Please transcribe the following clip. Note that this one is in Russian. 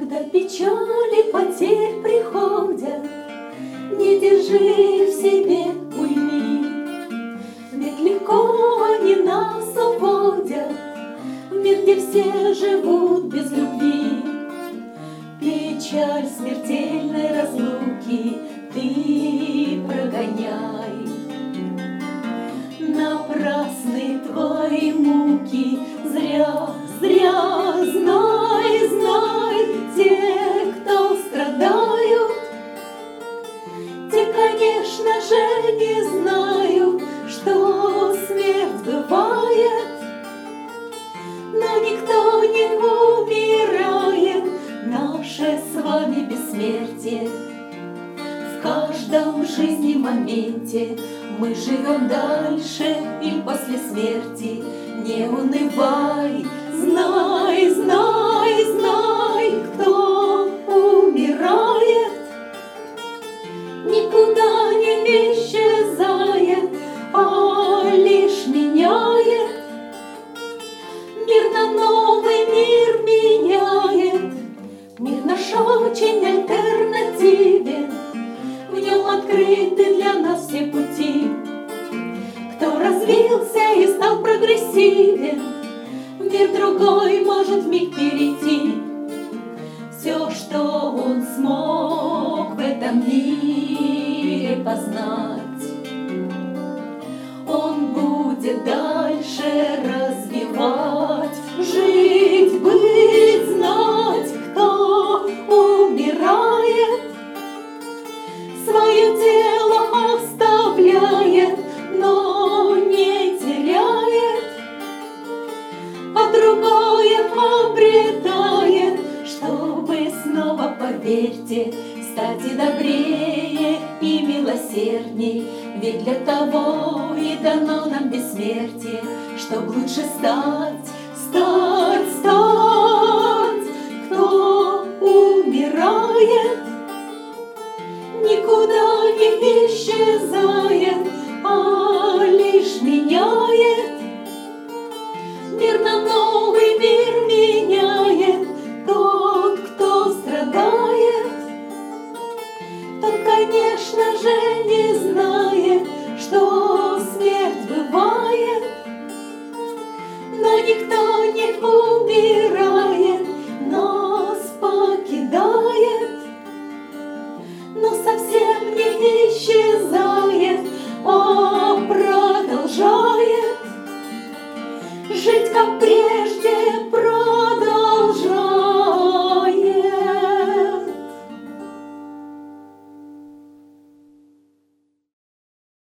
Когда печали потерь приходят, не держи в себе, уйми. Ведь легко они нас уводят в мир, где все живут без любви. Печаль смертельной разлуки ты прогоняй. Напрасны твои муки, зря, зря, знай, знай, те, кто страдают, те, конечно же, не знают, что смерть бывает, но никто не умирает, наше с вами бессмертие. В каждом в жизни моменте мы живем дальше и после смерти. Не унывай, знай, знай, знай, кто умирает, никуда не исчезает, а лишь меняет. Мир на новый мир меняет. Мир наш очень альтернативен, в нем открыты для нас все пути. Кто развился и стал прогрессивен, в мир другой может вмиг перейти. Все, что он смог в этом мире познать, он будет дальше развивать, жить, быть, знать. Кто умирает, свое тело оставляет, но не теряет, а другое обретает, чтобы снова, поверьте, стать и добрее, и милосердней. Ведь для того и дано нам бессмертие, чтоб лучше стать, стать, стать. Кто умирает, никуда не исчезает, а лишь меняет. Мир на новый мир меняет. Тот, кто страдает, тот, конечно же, не знает, что смерть бывает, но никто не умирает, нас покидает, но совсем не исчезает, а продолжает жить, как прежде,